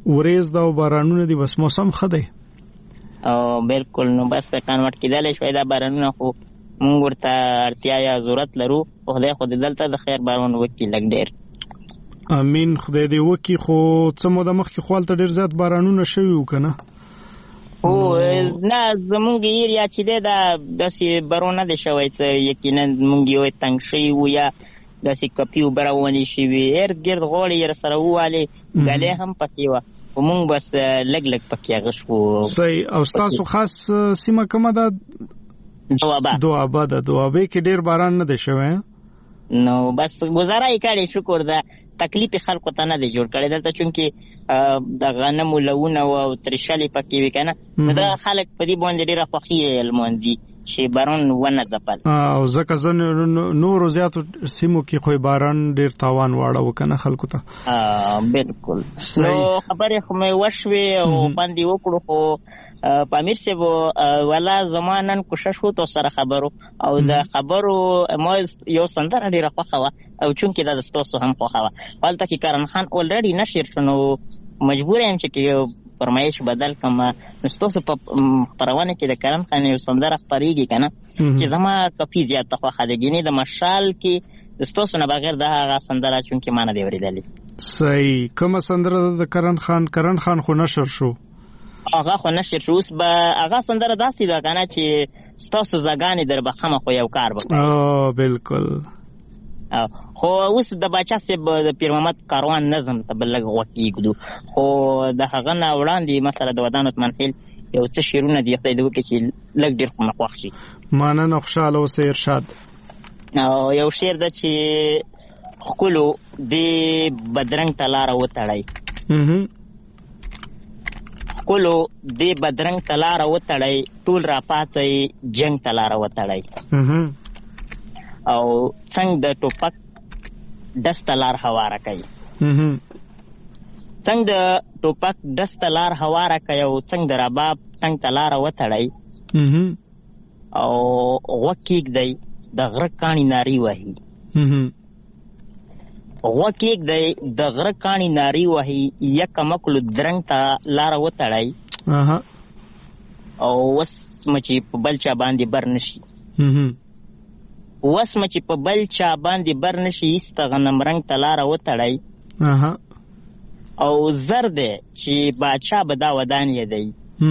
وریز دا بارانونه دي بس موسم ښه دی او بالکل نو بس کنورټ کېدلی شوی دا بارانونه خو مونږ ورته اړتیا یا ضرورت لرو خدای خو دې دلته د خیر باران وکړي لږ ډېر امین خدای دې وکړي خو څه موده مخکې خو هلته ډېر زیات بارانونه شوي وو که نه هو نه زمونږ ایریا چې دی دا داسې برو نه دی شوی څه یقینا مونږ یو تنګ شوي وو یا داسې کپي اوبه راونې شوي ارد ګرد غوړې یې راسره ووالې ګلې هم پکې وه خو مونږ بس لږ لږ پکې هغه شو صحیح او ستاسو خاص سیمه کومه ده دوابه ده دوابې کې ډېر باران نه دی شوی نو بس گزاره یې کړې شکر ده تکلیف خلکو ته نه دی جوړ کړی دلته چونکې د غنمو لونه او ترشلې پکې وي که نه نو دا خلک په دې باندې ډېره خوښي یې لمانځي چې باران ونه ځپل او ځکه زه نورو زیاتو سیمو کې خو باران ډېر تاوان واړه که نه خلکو ته بالکل نو خبرې خو مې وشوې او باندې وکړو خو په امیر صاحب والا زما نن کوشش وو سره خبرو او د خبرو ما یو سندره ډېره خوښه وه او چونکې دا د ستاسو هم خوښه وه هلته کې کرن خان اولریډي نشر شو نو مجبور یم چې فرمایش بدل کم نو ستاسو په خپرونه کې د کرن خان یو سندره خپرېږي که نه چې زما کافي زیاته خوښه ده ګینې د مشال کې د ستاسو نه بغیر د هغه سندره چونکې ما نه دی اورېدلې صحیح کومه سندره ده د کرن خان خو نشر شو هغه خو نشر شو اوس به هغه سندره داسې ده که نه چې ستاسو زګانې در بخمه خو یو کار به بالکل خو اوس د باچا صاحب د پیر محمد کاروان نظم ته به لږ غوږ کېږدو خو د هغه نه وړاندې مثلا د ودانت منحل یو څه شعرونه دي خدای دې وکړي چې لږ ډېر خو مې خوښ شي مننه خوشحاله اوسئ ارشاد او یو شعر ده چې ښکلو دې بدرنګ ته لاره وتړئ ښکلو دې بدرنګ ته لاره وتړئ ټول راپاڅئ جنګ ته لاره وتړئ او څنګه د ټوپک دسته لار هواره کوي څنګه د ټوپک دسته لار هواره کوي او څنګه د رباب څنګه ته لاره وتړئ او غوږ کېږدئ د غره کاڼي نارې وهي غوږ کېږدئ د غره کاڼي نارې وهي یکه مکلو درنګ ته لاره وتړئ او وسمه چې په بل چا باندې بر نشي وسمه چې په بل چا باندې بر نشي ایسته غنم رنګ ته لاره وتړئ او زر دی چې باچا به دا ودان یدی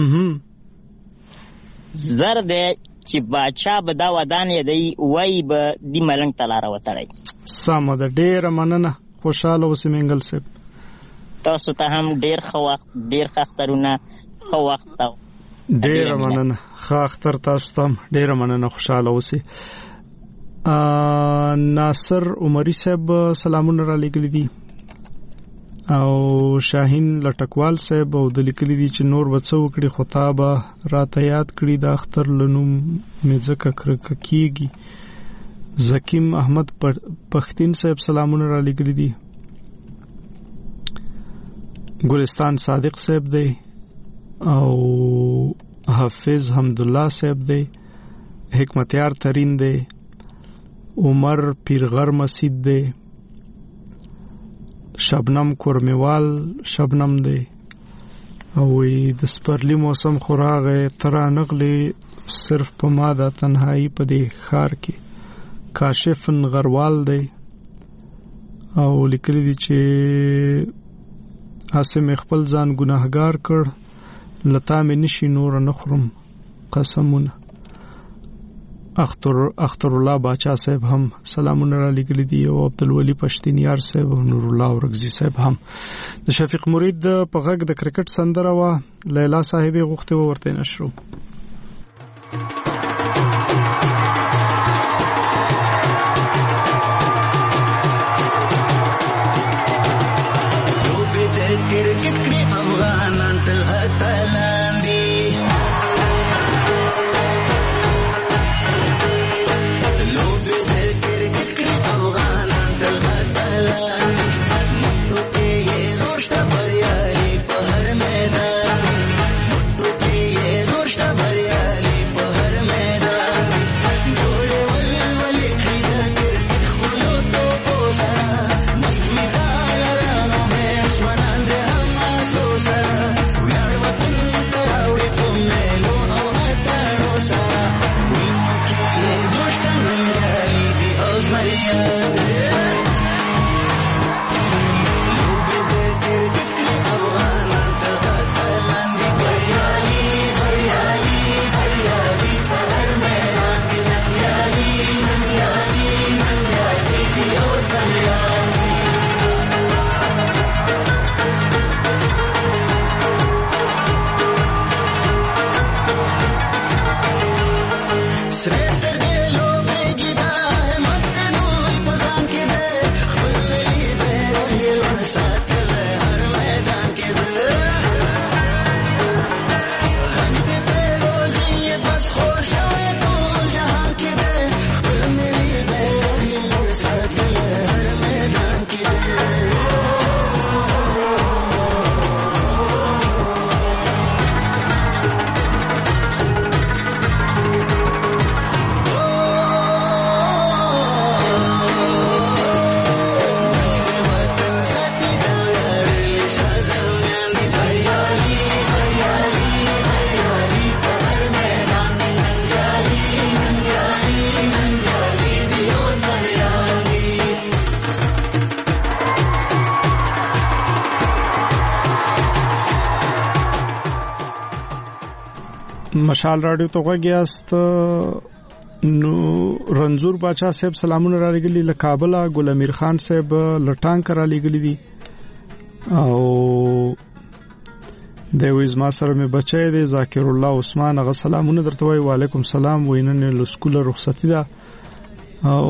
زر دی چې باچا به دا ودان یدی وای به دې ملنګ ته لاره وتړئ سمه ده ډېره مننه خوشحاله اوسئ منګل صاحب تاسو ته هم ډېر ښه وخت ډېر ښه اخترونه ښه وخت ډېره مننه ښه اختر تاسو ته هم ډېره مننه خوشحاله اوسئ ناصر عمری صاحب سلامونه را لګلی دي او شاهین لټکوال صاحب او د لیکلی دي چې نور به څه وکړي خو تا به راته یاد کړي د اختر له نوم مې ځکه کرکه کېږي زکیم احمد پښتین صاحب سلامونه را لګلی دي ګلستان صادق صاحب دی او حافظ حمدالله صاحب دی حکمتیار ترین دی عمر پیرغر مسید دی شبنم کورمیوال شبنم دی او د سپرلی موسم خوراغه ترا نغلی صرف په ما د تنهایی په دی خار کې کاشف غروال دی او لیکلی دی چې اسم خپل ځان ګناهګار کړ لتا مې نشي نور نخرم قسمونه اختر الله باچا صاحب هم سلامونه را لګلی دي او عبدالولی پښتینیار صاحب او نور الله ورغزی صاحب هم د شفیق مرید په غږ د کرکټ سندره وا لیلا صاحب غوښته ورته نشرو مشال رادیو ته غوږیاست. نو رنزور باچا صاحب سلامونه را لګلی له کابل، ګل امیر خان صاحب لټانک را لګلی دي او د ویز ما سره مې بچی دی ذاکر الله عثمان، هغه سلامونه درته وایي. وعلیکم سلام. وینن له سکول رخصتی ده. او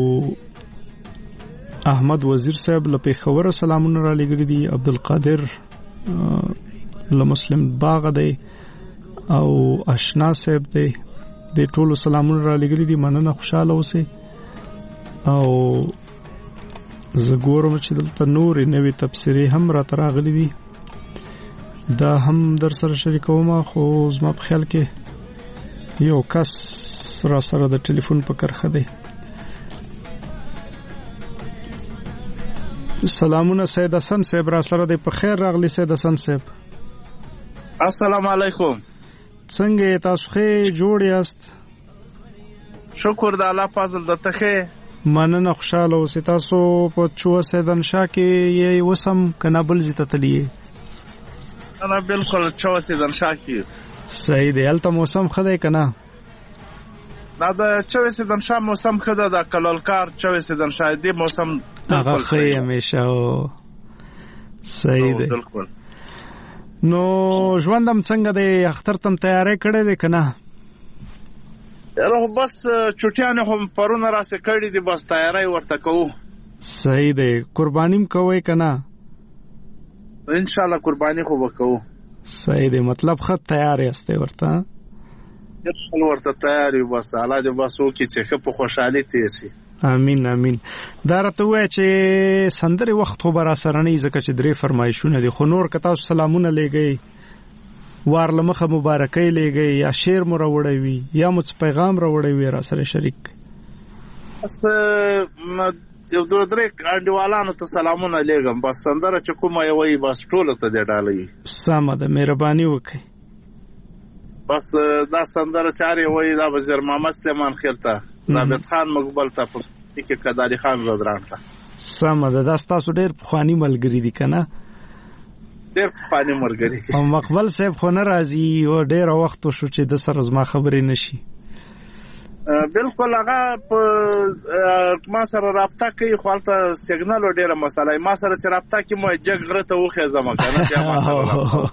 احمد وزیر صاحب له پیښور سلامونه را لګلی دي. عبدالقادر له مسلم باغ دی او اشنا صاحب دی، د ټولو سلامونه را لګلی دي. مننه، خوشاله اوسئ. او زه ګورم چې دلته نورې نوې تبصرې هم راته راغلي دي، دا هم در سره شریکوم. خو زما په خیال کې یو کس را سره د ټلیفون په کرخه دی. سلامونه سید حسن صاحب را سره دی. په خیر راغلی سید حسن صاحب. السلام علیکم. څنګه تاسو ښه جوړ یاست؟ شکر د الله فضل د تخه. مننه، خوشاله اوسئ. تاسو په چوه سیدن شاه کې یې وسم کنه بل زیته تلی؟ انا بالکل چوه سیدن شاه کې. صحیح دی. هلته موسم ښه دی کنه؟ دا د چوه سیدن شاه موسم ښه ده. د کلالکار چوه سیدن شاه دی موسم هغه ښه همیشه. صحیح دی. بالکل. نو ژوندم څنګه دی؟ اختر تم تیاری کړی دی کنه؟ یاره بس چټیانې هم پرونه راسې کړي دي، بس تیاری ورته کوو. صحیح دی. قربانیم کوئ کنه؟ ان شاء الله قربانی خو وکړو. صحیح دی. مطلب خط تیار یاستئ ورته؟ ورته تیار یو. بس الله دې بس وکړي چې ښه په خوشحالي تیر شي. امین امین. دا راته وایه چې سندرې وخت خو به را سره نه وي ځکه چې 3 فرمایشونه دي، خو نور که تاسو سلامونه لیږئ، وار له مخه مبارکۍ لیږئ، یا شعر مو راوړی وي یا مو څه پیغام راوړی وي، را سره شریک. بس یو 2-3 انډیوالانو ته سلامونه لیږم. بس سندره چې کومه یې وایي بس ټولو ته دې ډالوي. سمه ده، مهرباني وکړئ. بس دا سندره چې هر یې وایي دا به زیر محمد سلیمان خیل ته، ثابت خان مقبل ته، په کې کدالي خان زدران ته. سمه ده. دا ستاسو ډېر پخواني ملګري دي که نه؟ ډېر پخواني ملګري دي. او مقبل صاحب خو نه راځي او ډېره وخت وشو چې د سره زما خبرې نه شي. بالکل. هغه په ما سره رابطه کوي خو هلته سیګنال ډېره مسله ما سره چې رابطه کوي مو جګ غره ته وخېځم که نه بیا ما سره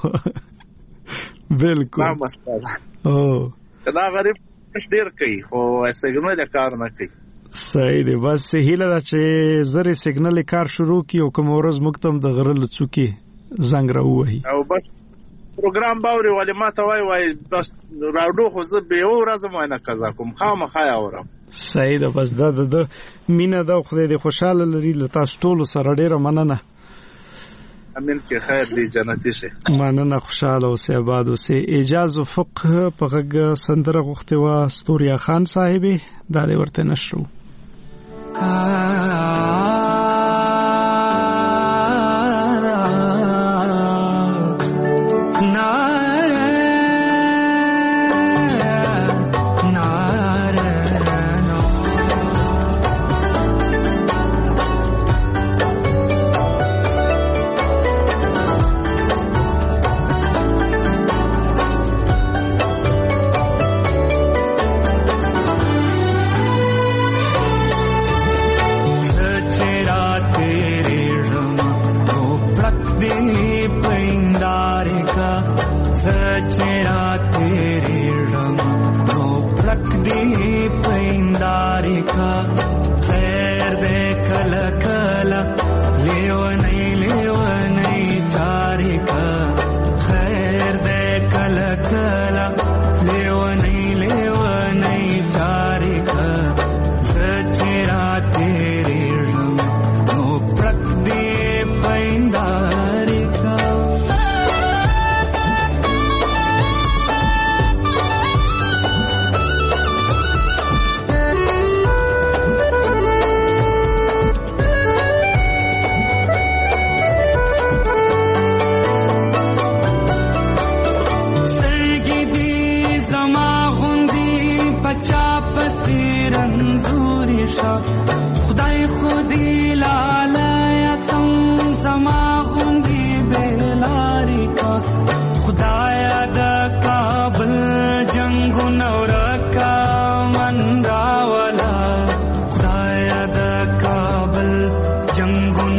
بالکل دا مسله ده. دا غریب ډېر کوي خو سیګنال کار نه کوي. صحیح دی. بس هیله ده چې زر سیګنال کار شروع کی او کوم ورځ مکتم د غره لڅوکي زنګ راوهي او بس پروګرام باوري ولې ما ته وای بس راوډو خو زه به یو ورځ مې نه قضا کوم خامخا اورم. صحیح ده. بس دا د مینه ده. خدای دې خوشاله لري. له تاسو ټولو سره ډیره مننه. امین کې خیر دی جنتی شي. مننه، خوشاله اوسئ، آباد اوسئ. اعجاز فقه په غږ سندره غوښتې وه ستوریا خان صاحبې، دا دې ورته نشرو.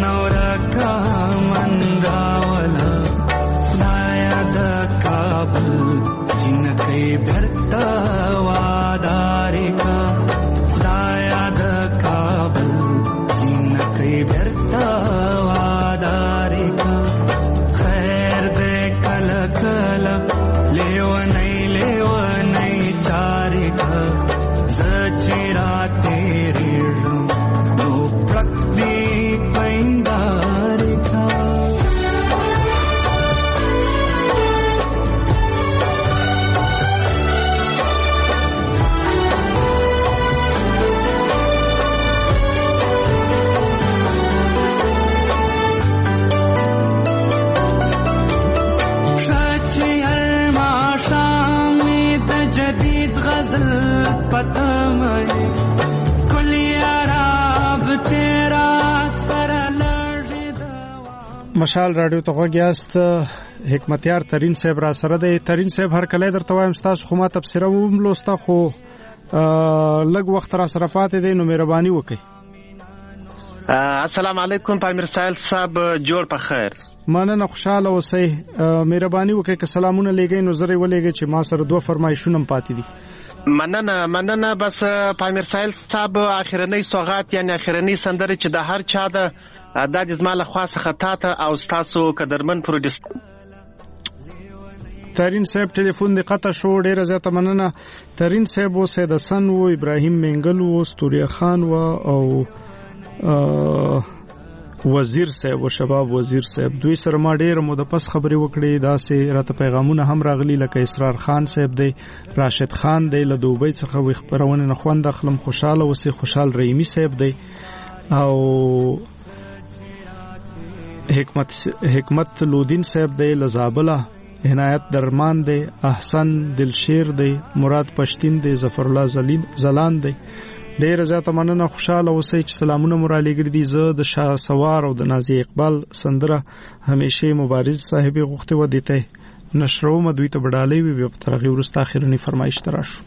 ورکا منراولا خدایا د کابل جنکې برتا وادارې کا خدایا د کابل جنکې برتا وادارې کا خیر دې کلا کلا لیونی چارې کا زچرا تیرې نو پرک دې پیندارې کا مشال رادیو ته غوږیاست. حکمتیار ترین صاحب را سره دی. ترین صاحب هر کله درته وایم تاسو خو ما تفسیر ووم لوسته خو لږ وخت را سره پاتې دی نو مهرباني وکړئ. السلام علیکم پامیر سایل صاحب جوړ په خیر. مننه خوشاله اوسئ. مهرباني وکړئ که سلامونه لېږئ نو زری ولېږئ چې ما سره دوه فرمایشونه پاتې دي. مننه بس پامیر سایل صاحب اخرنۍ سوغات یعنی اخرنۍ سندره چې د هر چا د دا د زما له خوا څخه تاته او ستاسو قدرمن پروډوسر ترین صاحب ټلیفون دی قطع شو. ډیره زیاته مننه. ترین صاحب و سید حسن و ابراهیم منګل و استوریا خان و او وزیر صاحب و شباب وزیر صاحب دوی سره ما ډیره مو د پس خبرې وکړې. داسې راته پیغامونه هم راغلي لکه اسرار خان صاحب دی، راشد خان دی له دوبۍ څخه وي خبرونه نه خوند اخلم. خوشاله اوسئ. خوشحال رحیمی صاحب دی او حکمت لودین صاحب دی لزابله، عنایت درمان دی، احسن دلشیر دی، مراد پښتین دی، ظفر الله زلان دی. ډیر زیاته مننه. خوشاله اوسئ چې سلامونه مو را لېږلي دي. زه د شاه سوار او د نازي اقبال سندره همیشه مبارز صاحب غوښتې و دیته نشروم دوی ته بډالۍ وي. بیا په ترغیب وروسته اخرنی فرمایش تراشو.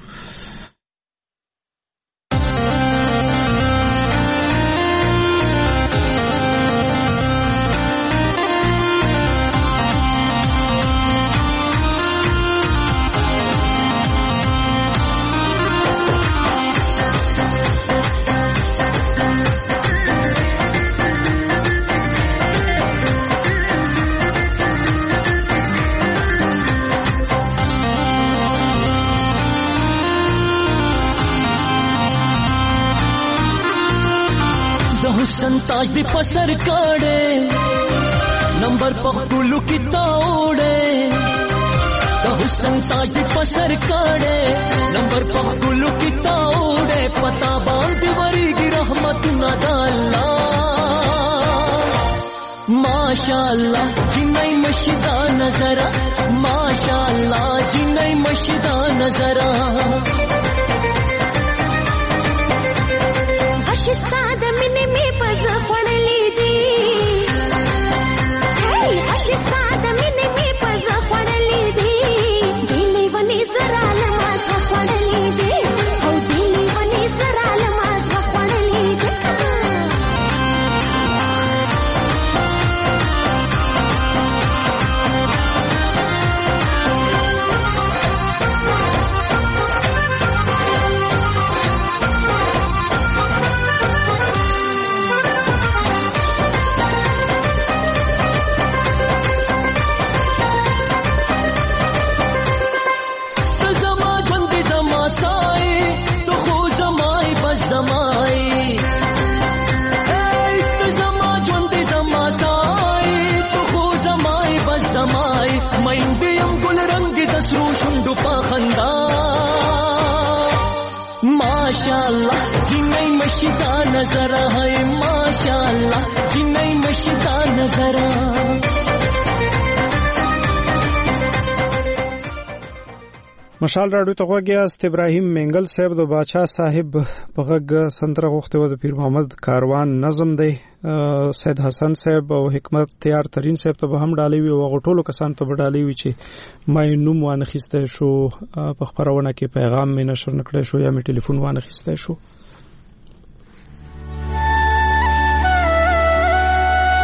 ताज दी पसर काड़े नंबर पखुलू की ताओड़े हुसन ताज दी पसर काड़े नंबर पखुलू की ताओड़े पता बांध वरी की रहमत नदाल्ला माशाअल्लाह जिन्नई मशिदा नजरा माशाअल्लाह जिन्नई मशिदा नजरा अशिस्ताद मिने में पज़ पड़ली दी हे अशिस्ताद मिने में पज़ पड़ली दी दिली वनी जराल माज़ पड़ली दी हो दिली वनी जराल माज़ पड़ली दी माशाअल्लाह जिन्नई मशिदा नजरा है माशाअल्लाह जिन्नई मशिदा नजरा مشال راډیو ته غوږیاست. ابراهیم منګل صاحب د باچا صاحب په غږ سندره غوښته و د پیر محمد کاروان نظم دی. سید حسن صاحب او حکمت تیار ترین صاحب ته به هم ډالۍ وي او غټولو کسان ته به ډالۍ وي چې ما نوم وانه خسته شو په خبرونه کې پیغام مې نشر نکړی شو یا مې ټلیفون وانه خسته شو.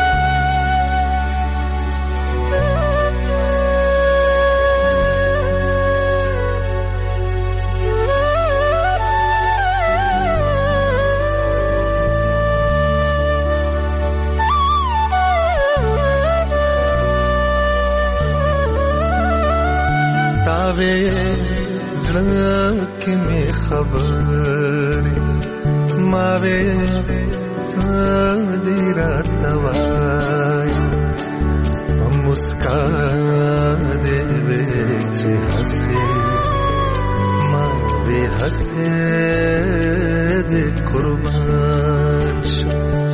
وې زړه کې مې خبرې ما وې څه دې راته وایي مسکا دې وې چې هسې ما دې هسې دې قربان شو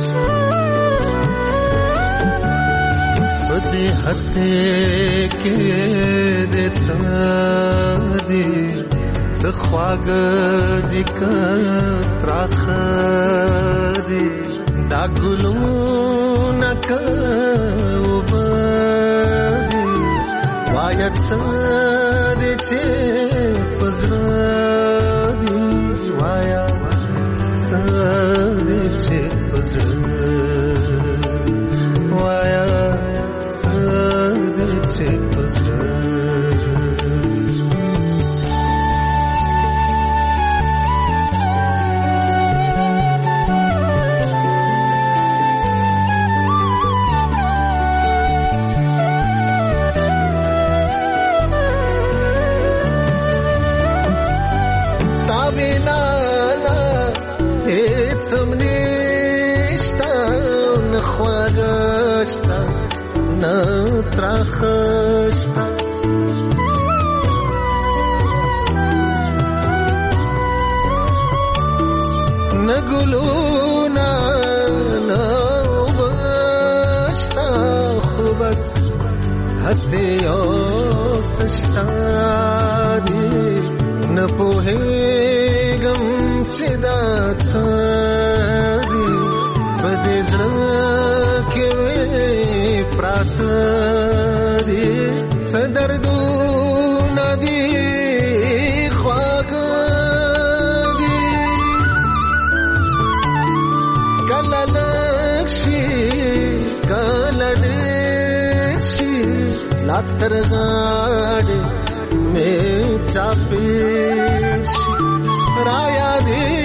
دې هسې کې دې څه دې څه خواږه دې که تراخه دې دا ګلونه که اوبه دې وایه څه دې چې په زړه دې وایه څه دې چې په زړه وایه چې پزړه تا وینا هیڅ هم نشته نه خواږه شته نه تراخه شته نه ګلونه نه اوبه شته خو بس هسې یو څه شته دي نه پوهېږم چې دا څه دي په دې زړه کې پراته دي څه دردونه دي خواږه دي کله لږ شي کله ډېر شي لاس تر غاړې مې چاپې شي را یادې